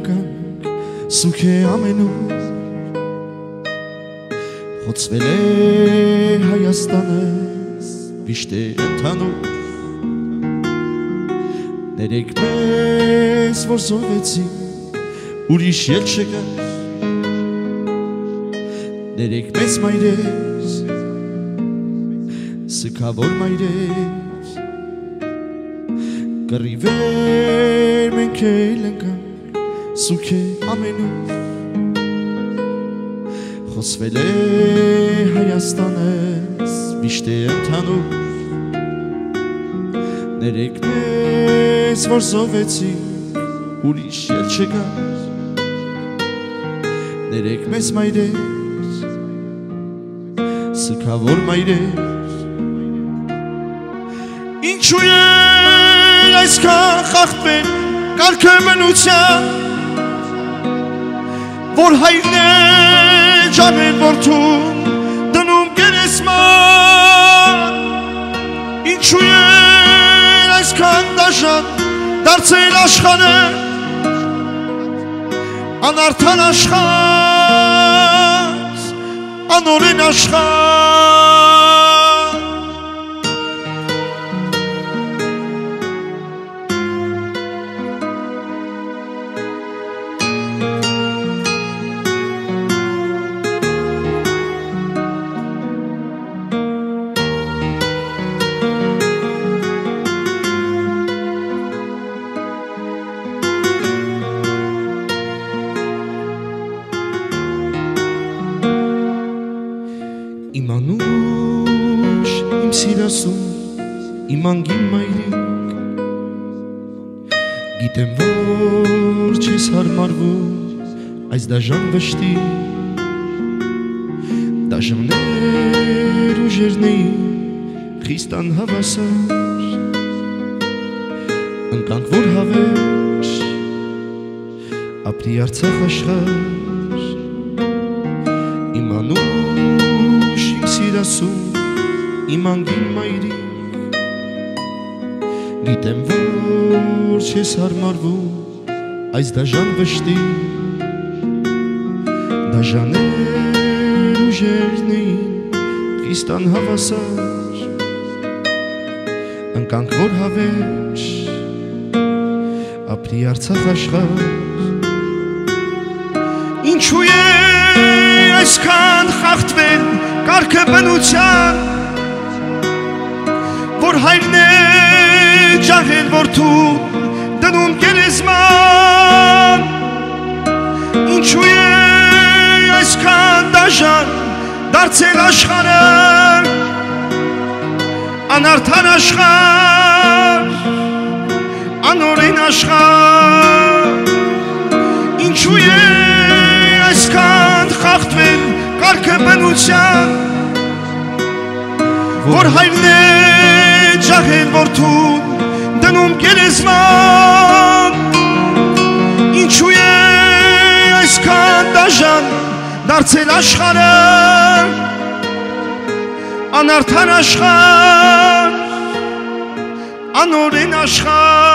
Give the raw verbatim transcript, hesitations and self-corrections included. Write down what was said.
ելանք սուք է ամենուր խոցվել է Հայաստանես միշտ է ընդհանուր ներեք մեզ որ զոհվեցին ուրիշ ել չկար ներեք մեզ մայրեր սգավոր մայրեր կռիվեր մենք էլ ընկանք սուք է ամենուր խոսվել է Հայաստանես միշտ է ընդհանուր ներեք մեզ որ զոհվեցինք ուրիշ ել չկար ներեք մեզ մայրեր սգավոր մայրեր ինչու է այսքան խախտվել կարգը բնության որ հայրն է ջահել որդուն դնում գերեզման ինչու է այսքան դաժան դարձել աշխարհը անարդար աշխարհ անօրեն աշխարհ Իմ անուշ, իմ սիրասուն, իմ անգին մայրիկ Գիտեմ, որ չես հարմարվում այս դաժան վշտի Դաժաններ ուժերնեի խիստ անհավասար Ընկանք, որ հավեր ապրի Արցախ աշխարհ Իմ անուշ սիրասուն, իմ անգին մայրիկ Գիտեմ, որ չես հարմարվում այս դաժան վշտի Դաժաներ ուժերն էին խիստ անհավասար Ընկանք, որ հավեր ապրի Արցախ աշխարհ Ինչու է այսքան խախտվել կարգը բնության որ հայրն է ջահել որդուն դնում գերեզման ինչու է այսքան դաժան դարձել աշխարհը անարդար աշխարհ անօրեն աշխարհ ինչու է այսքան խախտվել կարգը բնության որ հայրն է ջահել որդուն դնում գերեզման ինչու է այսքան դաժան դարձել աշխարհը անարդար աշխարհ անօրեն աշխարհ